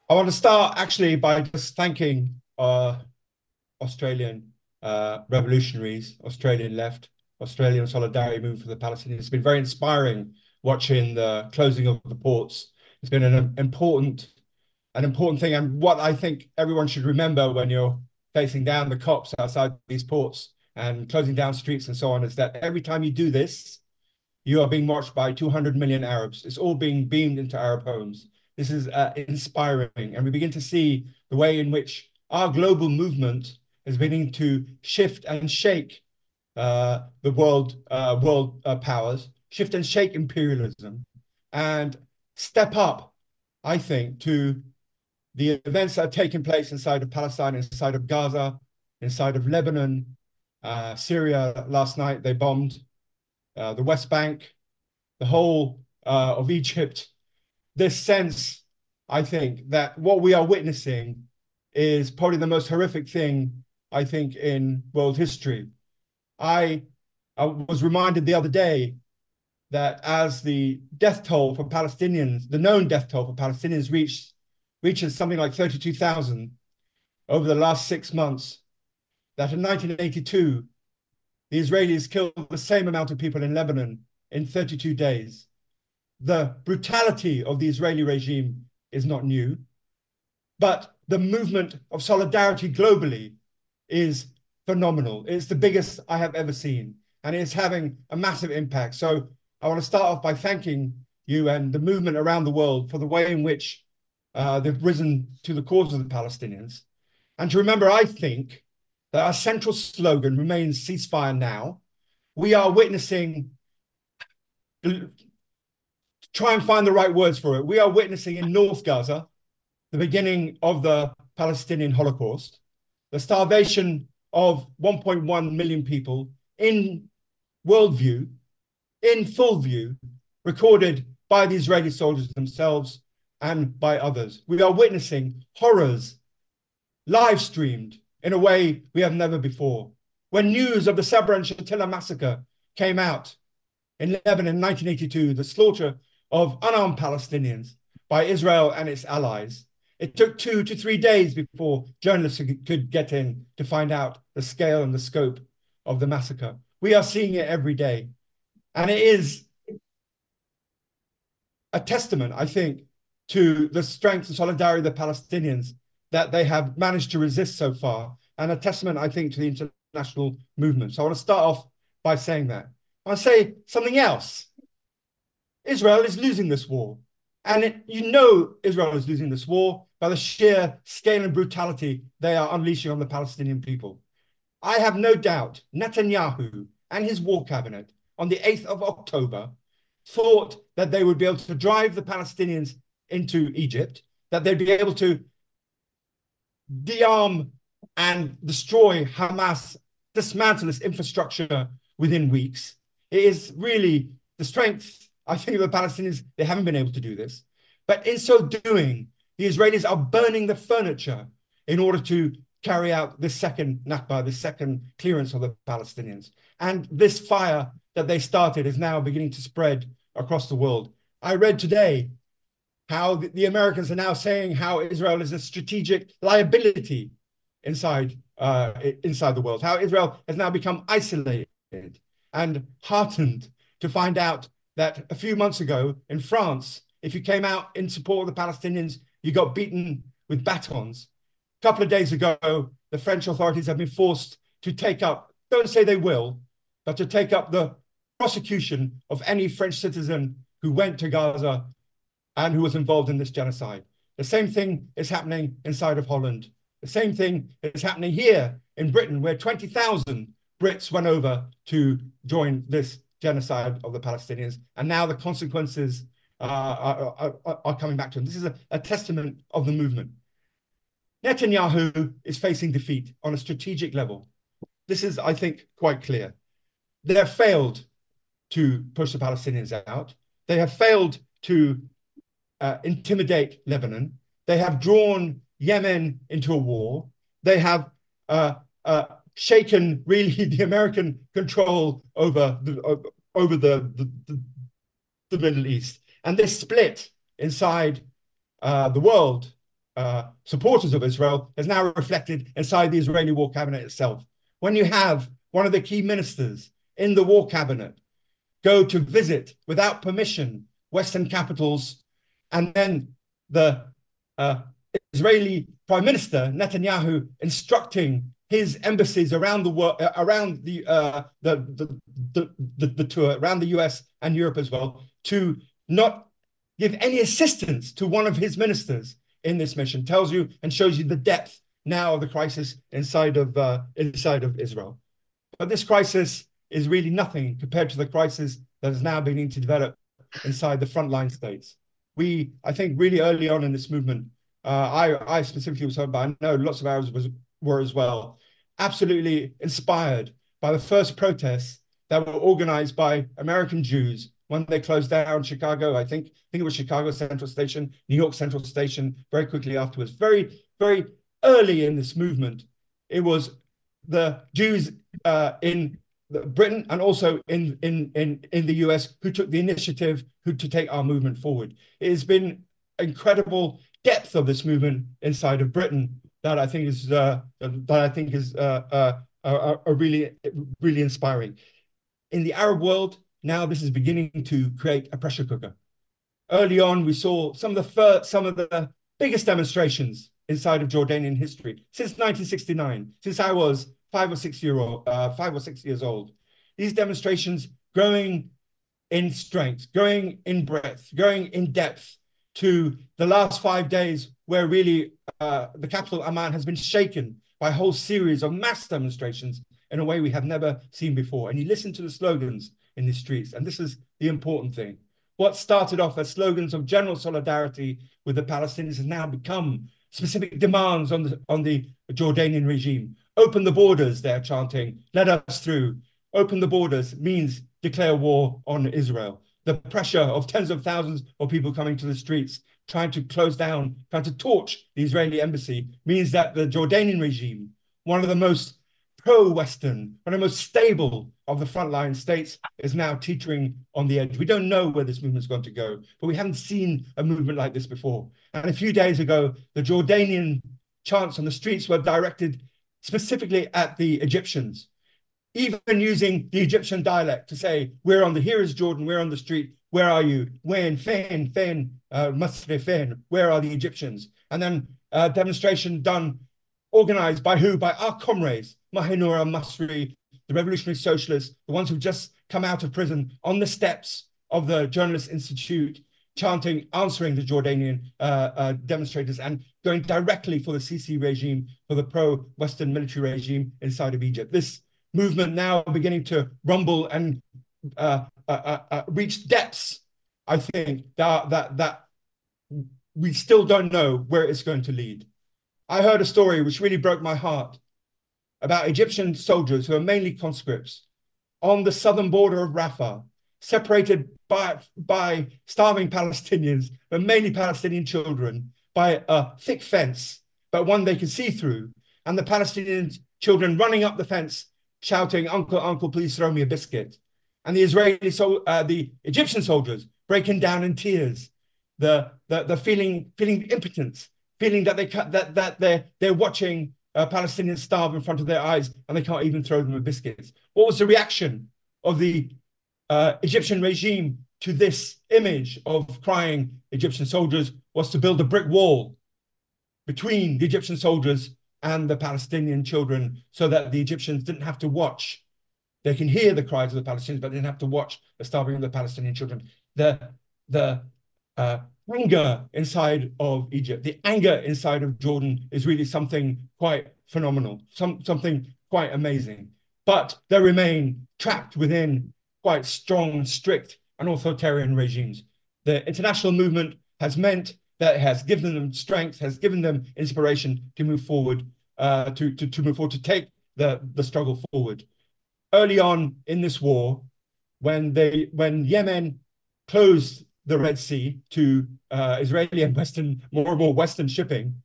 I want to start actually by just thanking Australian revolutionaries, Australian left, Australian solidarity movement for the Palestinians. It's been very inspiring watching the closing of the ports. It's been an important thing. And what I think everyone should remember when you're facing down the cops outside these ports and closing down streets and so on is that every time you do this, you are being watched by 200 million Arabs. It's all being beamed into Arab homes. This is inspiring. And we begin to see the way in which our global movement is beginning to shift and shake the world powers, shift and shake imperialism, and step up, I think, to the events that are taking place inside of Palestine, inside of Gaza, inside of Lebanon, Syria. Last night they bombed the West Bank, the whole of Egypt. This sense, I think, that what we are witnessing is probably the most horrific thing, I think, in world history. I, I was reminded the other day that as the death toll for Palestinians, the known death toll for Palestinians reaches something like 32,000 over the last 6 months, that in 1982, the Israelis killed the same amount of people in Lebanon in 32 days. The brutality of the Israeli regime is not new, but the movement of solidarity globally is phenomenal. It's the biggest I have ever seen, and it's having a massive impact. So I want to start off by thanking you and the movement around the world for the way in which they've risen to the cause of the Palestinians. And to remember, I think that our central slogan remains ceasefire now. We are witnessing, try and find the right words for it. We are witnessing in North Gaza the beginning of the Palestinian Holocaust, the starvation of 1.1 million people in worldview, in full view, recorded by the Israeli soldiers themselves and by others. We are witnessing horrors live streamed in a way we have never before. When news of the Sabra and Shatila massacre came out in Lebanon in 1982, the slaughter of unarmed Palestinians by Israel and its allies, it took 2 to 3 days before journalists could get in to find out the scale and the scope of the massacre. We are seeing it every day. And it is a testament, I think, to the strength and solidarity of the Palestinians that they have managed to resist so far, and a testament, I think, to the international movement. So I want to start off by saying that. I want to say something else. Israel is losing this war. And Israel is losing this war by the sheer scale and brutality they are unleashing on the Palestinian people. I have no doubt Netanyahu and his war cabinet on the 8th of October thought that they would be able to drive the Palestinians into Egypt, that they'd be able to de-arm and destroy Hamas, dismantle its infrastructure within weeks. It is really the strength, I think, of the Palestinians. They haven't been able to do this. But in so doing, the Israelis are burning the furniture in order to carry out this second Nakba, this second clearance of the Palestinians. And this fire that they started is now beginning to spread across the world. I read today how the Americans are now saying how Israel is a strategic liability inside the world, how Israel has now become isolated and heartened to find out that a few months ago in France, if you came out in support of the Palestinians, you got beaten with batons. A couple of days ago, the French authorities have been forced to take up, don't say they will, but to take up the prosecution of any French citizen who went to Gaza and who was involved in this genocide. The same thing is happening inside of Holland. The same thing is happening here in Britain, where 20,000 Brits went over to join this genocide of the Palestinians. And now the consequences are coming back to them. This is a testament of the movement. Netanyahu is facing defeat on a strategic level. This is, I think, quite clear. They have failed to push the Palestinians out. They have failed to intimidate Lebanon. They have drawn Yemen into a war. They have shaken really the American control over the Middle East. And this split inside the world supporters of Israel is now reflected inside the Israeli war cabinet itself. When you have one of the key ministers in the war cabinet go to visit without permission Western capitals, and then the Israeli Prime Minister Netanyahu instructing his embassies around the world, around the tour, around the US and Europe as well, to not give any assistance to one of his ministers in this mission, tells you and shows you the depth now of the crisis inside of Israel. But this crisis is really nothing compared to the crisis that is now beginning to develop inside the frontline states. I think really early on in this movement, I specifically was heard, but I know lots of Arabs were as well, absolutely inspired by the first protests that were organized by American Jews when they closed down Chicago. I think it was Chicago Central Station, New York Central Station, very quickly afterwards. Very, very early in this movement, it was the Jews in Britain and also in the US who took the initiative to take our movement forward. It has been incredible depth of this movement inside of Britain that I think is really, really inspiring. In the Arab world, now this is beginning to create a pressure cooker. Early on, we saw some of the biggest demonstrations inside of Jordanian history since 1969, since I was 5 or 6 years old. These demonstrations growing in strength, growing in breadth, growing in depth to the last 5 days where really the capital Amman has been shaken by a whole series of mass demonstrations in a way we have never seen before. And you listen to the slogans in the streets, and this is the important thing. What started off as slogans of general solidarity with the Palestinians has now become specific demands on the Jordanian regime. Open the borders, they're chanting, let us through. Open the borders means declare war on Israel. The pressure of tens of thousands of people coming to the streets, trying to close down, trying to torch the Israeli embassy, means that the Jordanian regime, one of the most pro-Western, one of the most stable of the frontline states, is now teetering on the edge. We don't know where this movement's going to go, but we haven't seen a movement like this before. And a few days ago, the Jordanian chants on the streets were directed specifically at the Egyptians, even using the Egyptian dialect to say, here is Jordan, we're on the street, where are you? When, Fain, Masri, Fain, where are the Egyptians? And then a demonstration organized by who? By our comrades, Mahinura Masri, the revolutionary socialists, the ones who've just come out of prison, on the steps of the Journalists Institute, chanting, answering the Jordanian demonstrators and going directly for the Sisi regime, for the pro-Western military regime inside of Egypt. This movement now beginning to rumble and reach depths, I think, that we still don't know where it's going to lead. I heard a story which really broke my heart about Egyptian soldiers who are mainly conscripts on the southern border of Rafah, separated by starving Palestinians, but mainly Palestinian children, by a thick fence, but one they can see through, and the Palestinian children running up the fence, shouting, "Uncle, uncle, please throw me a biscuit." And the Egyptian soldiers breaking down in tears, the feeling impotence, feeling that they're watching Palestinians starve in front of their eyes and they can't even throw them a biscuit. What was the reaction of the Egyptian regime to this image of crying Egyptian soldiers? Was to build a brick wall between the Egyptian soldiers and the Palestinian children so that the Egyptians didn't have to watch. They can hear the cries of the Palestinians, but they didn't have to watch the starving of the Palestinian children. The anger inside of Egypt, the anger inside of Jordan is really something quite phenomenal, something quite amazing. But they remain trapped within quite strong, strict, and authoritarian regimes. The international movement has meant that it has given them strength, has given them inspiration to move forward, to take the struggle forward. Early on in this war, when Yemen closed the Red Sea to Israeli and more and more Western shipping,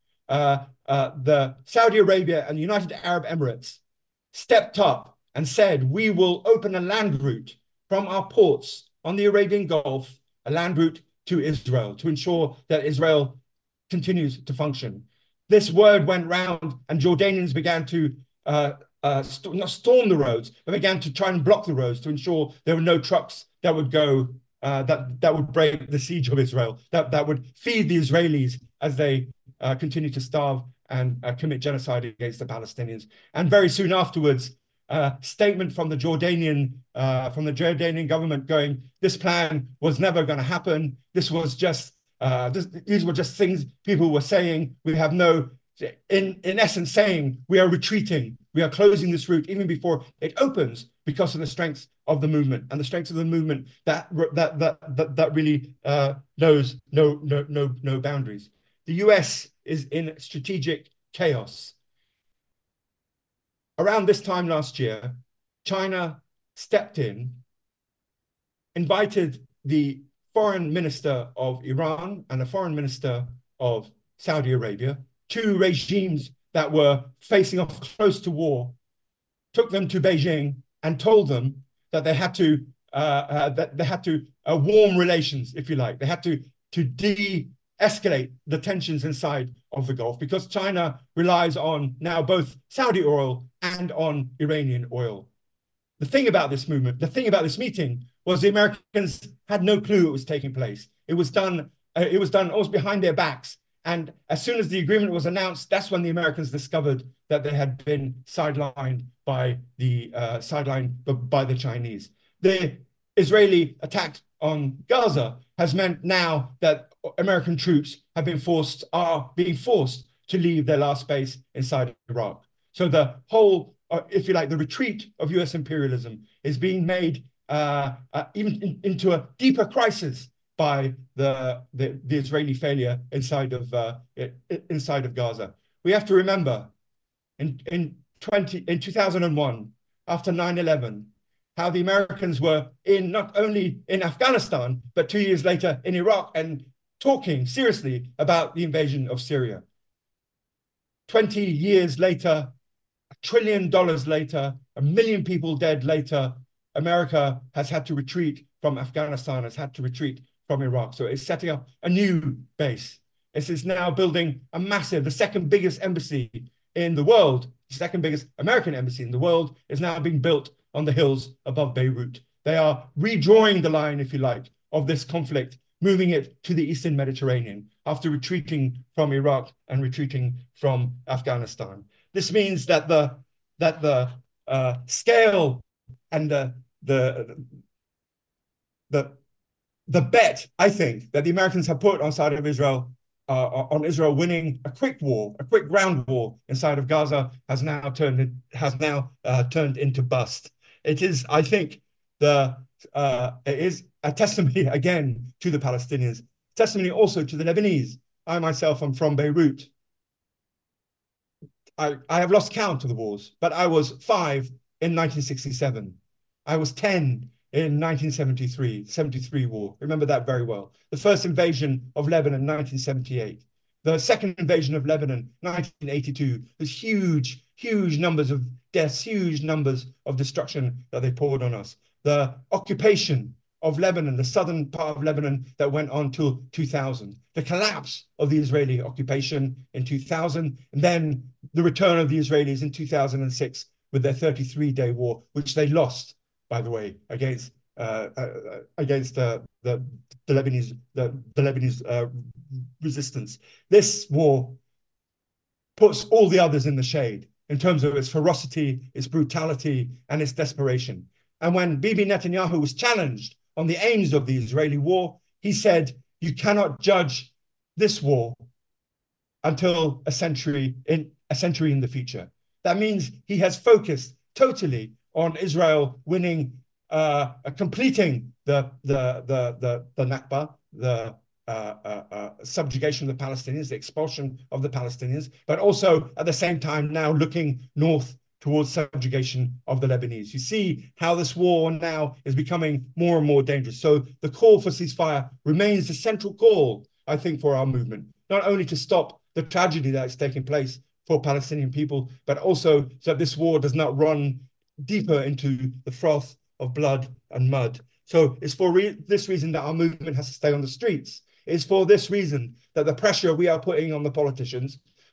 the Saudi Arabia and the United Arab Emirates stepped up and said, we will open a land route from our ports on the Arabian Gulf, a land route to Israel, to ensure that Israel continues to function. this word went round, and Jordanians began to not storm the roads, but began to try and block the roads to ensure there were no trucks that would go that would break the siege of Israel, that would feed the Israelis as they continue to starve and commit genocide against the Palestinians. And very soon afterwards, statement from the Jordanian government going, this plan was never going to happen. This was just these were just things people were saying. We have no, in essence, saying we are retreating. We are closing this route even before it opens because of the strength of the movement, and the strength of the movement that really knows no boundaries. The US is in strategic chaos. Around this time last year, China stepped in, invited the foreign minister of Iran and the foreign minister of Saudi Arabia, two regimes that were facing off close to war, took them to Beijing and told them that they had to warm relations, if you like. They had to de-escalate the tensions inside of the Gulf, because China relies on now both Saudi oil and on Iranian oil. The thing about this movement, the thing about this meeting, was the Americans had no clue it was taking place. It was done almost behind their backs. And as soon as the agreement was announced, that's when the Americans discovered that they had been sidelined by the Chinese. The Israeli attack on Gaza has meant now that American troops are being forced to leave their last base inside Iraq. So the whole, if you like, the retreat of US imperialism is being made even into a deeper crisis by the Israeli failure inside of Gaza. We have to remember in 2001, after 9/11, how the Americans were not only in Afghanistan, but 2 years later in Iraq, and talking seriously about the invasion of Syria. 20 years later, $1 trillion later, 1 million people dead later, America has had to retreat from Afghanistan, has had to retreat from Iraq. So it's setting up a new base. It is now building the second biggest embassy in the world, the second biggest American embassy in the world, is now being built on the hills above Beirut. They are redrawing the line, if you like, of this conflict, moving it to the Eastern Mediterranean after retreating from Iraq and retreating from Afghanistan. This means that the scale and the bet, I think, that the Americans have put on side of Israel, on Israel winning a quick ground war inside of Gaza, has now turned into bust. It is, I think, it is a testimony again to the Palestinians, testimony also to the Lebanese. I myself am from Beirut. I have lost count of the wars, but I was 5 in 1967. I was 10 in 1973 war. Remember that very well. The first invasion of Lebanon, 1978. The second invasion of Lebanon, 1982. There's huge numbers of deaths, huge numbers of destruction that they poured on us. The occupation of Lebanon, the southern part of Lebanon, that went on till 2000. The collapse of the Israeli occupation in 2000, and then the return of the Israelis in 2006 with their 33-day war, which they lost, by the way, against the Lebanese resistance. This war puts all the others in the shade in terms of its ferocity, its brutality, and its desperation. And when Bibi Netanyahu was challenged on the aims of the Israeli war, he said, "You cannot judge this war until a century in the future." That means he has focused totally on Israel winning, completing the Nakba, the subjugation of the Palestinians, the expulsion of the Palestinians, but also at the same time now looking north towards subjugation of the Lebanese. You see how this war now is becoming more and more dangerous. So the call for ceasefire remains the central call, I think, for our movement, not only to stop the tragedy that is taking place for Palestinian people, but also so that this war does not run deeper into the froth of blood and mud. So it's for this reason that our movement has to stay on the streets. It's for this reason that the pressure we are putting on the politicians,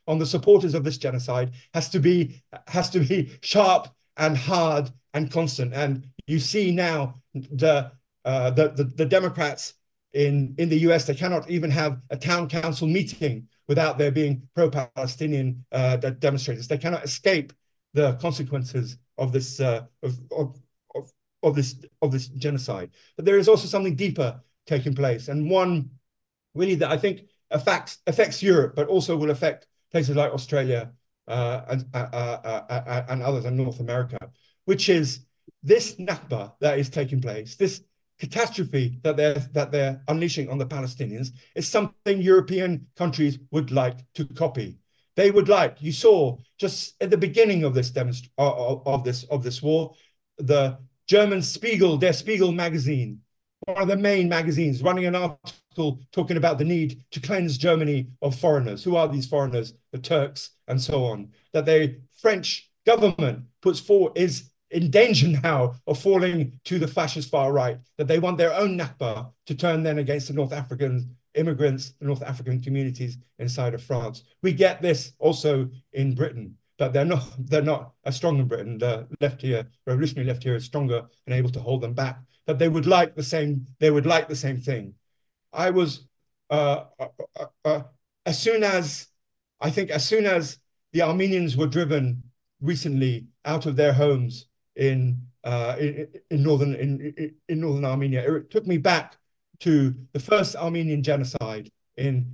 on the supporters of this genocide has to be sharp and hard and constant. And you see now the Democrats in the US, they cannot even have a town council meeting without there being pro-Palestinian demonstrators. They cannot escape the consequences of this of this genocide. But there is also something deeper taking place, and one really that I think affects Europe, but also will affect places like Australia and others in North America, which is this Nakba that is taking place, this catastrophe that they're unleashing on the Palestinians, is something European countries would like to copy. They would like, you saw just at the beginning of this war, the German Spiegel, Der Spiegel magazine, one of the main magazines, running an article talking about the need to cleanse Germany of foreigners. Who are these foreigners? The Turks and so on. That the French government puts forward is in danger now of falling to the fascist far right, that they want their own Nakba to turn then against the North African immigrants, the North African communities inside of France. We get this also in Britain, but they're not as strong in Britain. The left here, revolutionary left here, is stronger and able to hold them back. But they would like the same thing. I was as soon as the Armenians were driven recently out of their homes in northern Armenia, it took me back to the first Armenian genocide in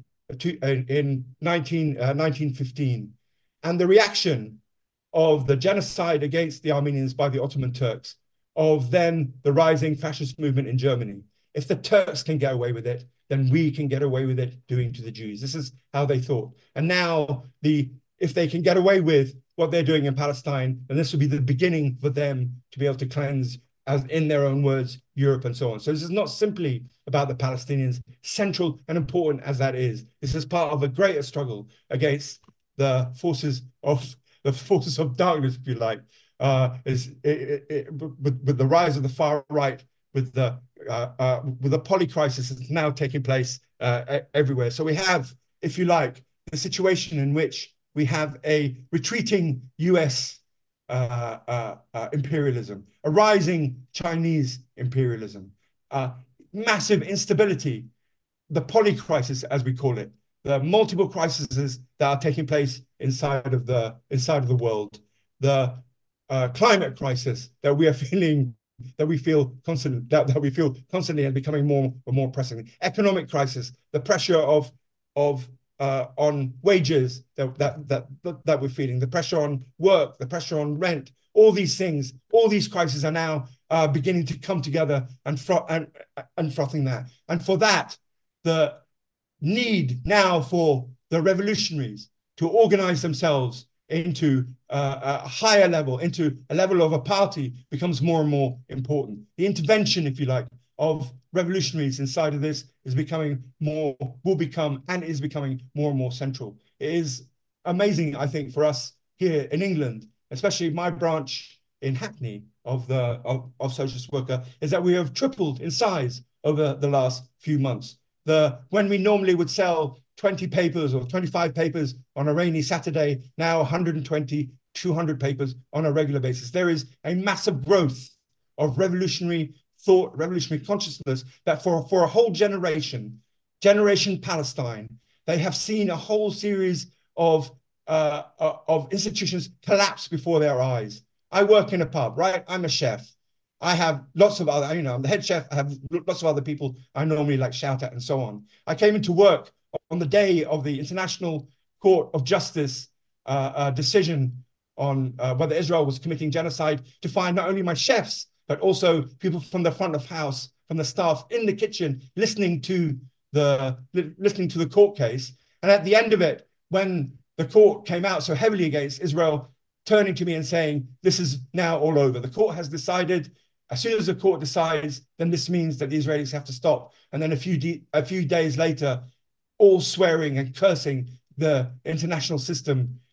1915, and the reaction of the genocide against the Armenians by the Ottoman Turks, of then the rising fascist movement in Germany. If the Turks can get away with it, then we can get away with it doing to the Jews. This is how they thought. And now, if they can get away with what they're doing in Palestine, then this will be the beginning for them to be able to cleanse, as in their own words, Europe and so on. So this is not simply about the Palestinians, central and important as that is. This is part of a greater struggle against the forces of darkness, if you like, with the rise of the far right, with the polycrisis that's now taking place everywhere. So we have, if you like, the situation in which we have a retreating US imperialism, a rising Chinese imperialism, massive instability, the polycrisis, as we call it, the multiple crises that are taking place inside of the world, the climate crisis that we feel constantly and becoming more and more pressing, economic crisis, the pressure on wages that we're feeling, the pressure on work, the pressure on rent, all these things, all these crises are now beginning to come together and frothing that. And for that, the need now for the revolutionaries to organize themselves into a higher level, into a level of a party, becomes more and more important. The intervention, if you like, of revolutionaries inside of this is becoming more and more central. It is amazing, I think, for us here in England, especially my branch in Hackney of Socialist Worker, is that we have tripled in size over the last few months. When we normally would sell 20 papers or 25 papers on a rainy Saturday, now 120, 200 papers on a regular basis. There is a massive growth of revolutionary thought, revolutionary consciousness, that for a whole Generation Palestine, they have seen a whole series of institutions collapse before their eyes. I work in a pub, right? I'm a chef. I have lots of other, I'm the head chef. I have lots of other people I normally like shout at and so on. I came into work on the day of the International Court of Justice decision on whether Israel was committing genocide, to find not only my chefs, but also people from the front of house, from the staff in the kitchen, listening to the court case. And at the end of it, when the court came out so heavily against Israel, turning to me and saying, this is now all over. The court has decided. As soon as the court decides, then this means that the Israelis have to stop. And then a few days later, all swearing and cursing the international system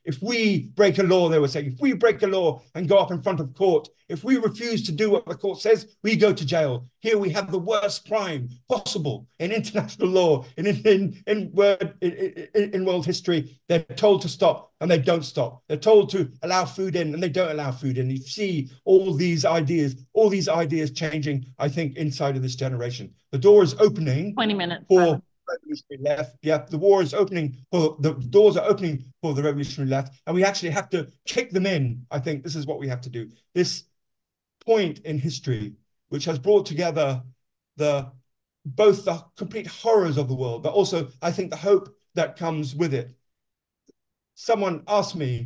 If we break a law, they were saying, if we break a law and go up in front of court, if we refuse to do what the court says, we go to jail. Here we have the worst crime possible in international law, in world history. They're told to stop and they don't stop. They're told to allow food in and they don't allow food in. You see all these ideas changing, I think, inside of this generation. The door is opening 20 minutes for revolutionary left. Yeah, the doors are opening for the revolutionary left, and we actually have to kick them in. I think this is what we have to do. This point in history, which has brought together both the complete horrors of the world, but also I think the hope that comes with it. Someone asked me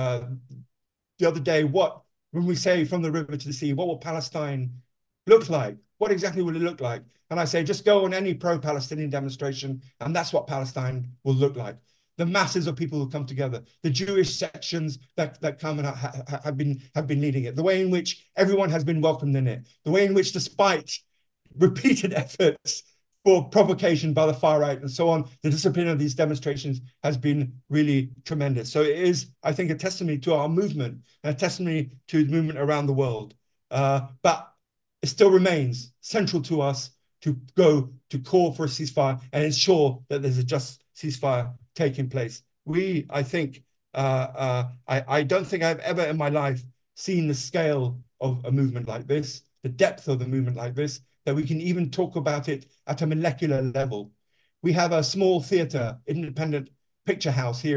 the other day, when we say from the river to the sea, what will Palestine look like? What exactly will it look like? And I say, just go on any pro-Palestinian demonstration, and that's what Palestine will look like. The masses of people who come together, the Jewish sections that come and have been leading it, the way in which everyone has been welcomed in it, the way in which, despite repeated efforts for provocation by the far right and so on, the discipline of these demonstrations has been really tremendous. So it is, I think, a testimony to our movement and a testimony to the movement around the world. But it still remains central to us to go to call for a ceasefire and ensure that there's a just ceasefire taking place. I think, I don't think I've ever in my life seen the scale of a movement like this, the depth of the movement like this, that we can even talk about it at a molecular level. We have a small theatre, independent picture house here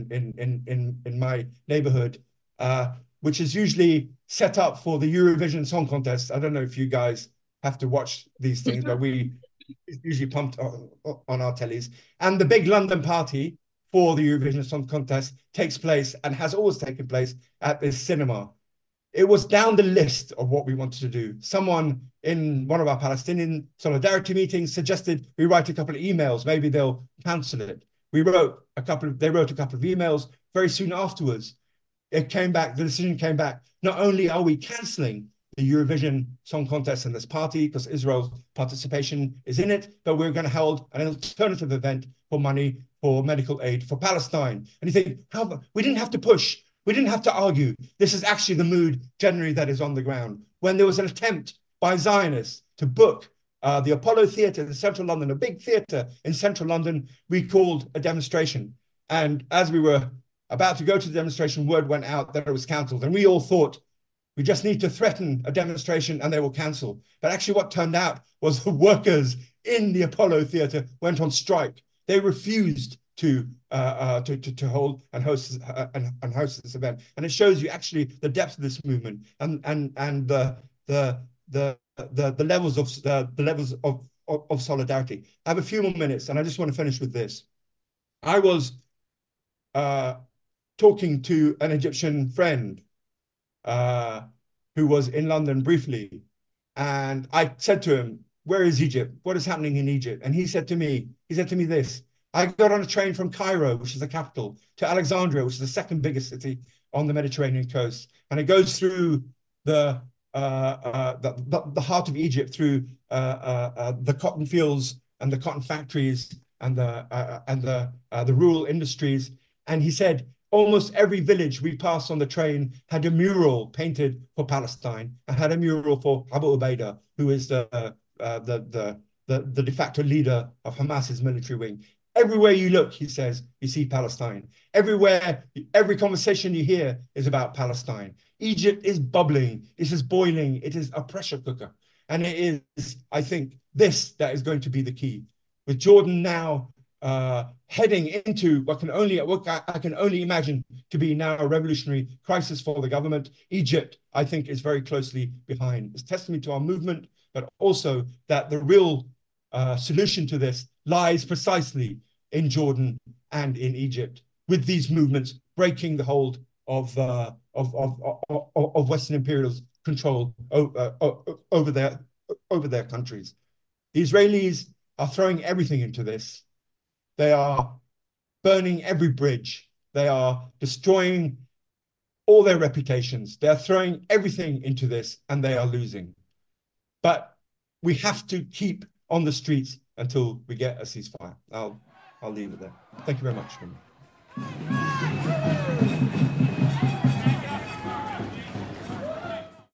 in my neighborhood, which is usually set up for the Eurovision Song Contest. I don't know if you guys have to watch these things, but we usually pumped on our tellies. And the big London party for the Eurovision Song Contest takes place and has always taken place at this cinema. It was down the list of what we wanted to do. Someone in one of our Palestinian solidarity meetings suggested we write a couple of emails. Maybe they'll cancel it. They wrote a couple of emails very soon afterwards. The decision came back. Not only are we canceling the Eurovision Song Contest and this party because Israel's participation is in it, but we're going to hold an alternative event for money for medical aid for Palestine. And you think, we didn't have to push. We didn't have to argue. This is actually the mood generally that is on the ground. When there was an attempt by Zionists to book the Apollo Theatre in central London, a big theatre in central London, we called a demonstration. And as we were about to go to the demonstration, word went out that it was cancelled. And we all thought, we just need to threaten a demonstration and they will cancel. But actually what turned out was the workers in the Apollo Theatre went on strike. They refused to hold and host this event, and it shows you actually the depth of this movement and the levels of solidarity. I have a few more minutes, and I just want to finish with this. I was talking to an Egyptian friend who was in London briefly, and I said to him, "Where is Egypt? What is happening in Egypt?" And he said to me this. I got on a train from Cairo, which is the capital, to Alexandria, which is the second biggest city on the Mediterranean coast. And it goes through the heart of Egypt, through the cotton fields and the cotton factories and the rural industries. And he said, almost every village we passed on the train had a mural painted for Palestine and had a mural for Abu Ubaidah, who is the de facto leader of Hamas's military wing. Everywhere you look, he says, you see Palestine. Everywhere, every conversation you hear is about Palestine. Egypt is bubbling. It is boiling. It is a pressure cooker. And it is, I think, this that is going to be the key. With Jordan now heading into what I can only imagine to be now a revolutionary crisis for the government, Egypt, I think, is very closely behind. It's testimony to our movement, but also that the real solution to this lies precisely in Jordan and in Egypt, with these movements breaking the hold of Western imperials' control over their countries. The Israelis are throwing everything into this. They are burning every bridge. They are destroying all their reputations. They are throwing everything into this, and they are losing. But we have to keep on the streets until we get a ceasefire. I'll leave it there. Thank you very much.